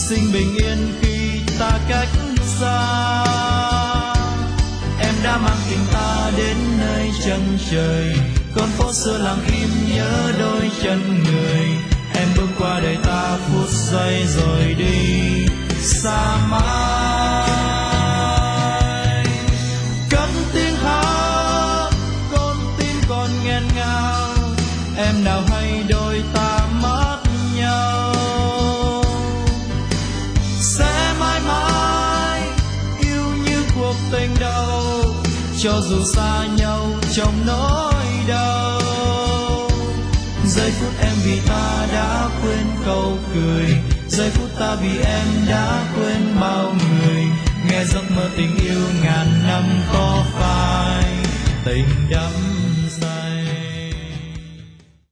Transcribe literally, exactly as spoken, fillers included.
sinh bình yên khi ta cách xa. Em đã mang tình ta đến nơi chân trời, con phố xưa lặng im nhớ đôi chân người. Em bước qua đời ta phút giây rồi đi xa mãi. Cất tiếng hát con tim còn nghẹn ngào, em nào hay đôi ta mất nhau. Sẽ mãi mãi yêu như cuộc tình đầu, cho dù xa nhau trong nỗi đau. Giây phút em vì ta đã quên câu cười, giây phút ta vì em đã quên bao người. Nghe giấc mơ tình yêu ngàn năm có phai tình đắm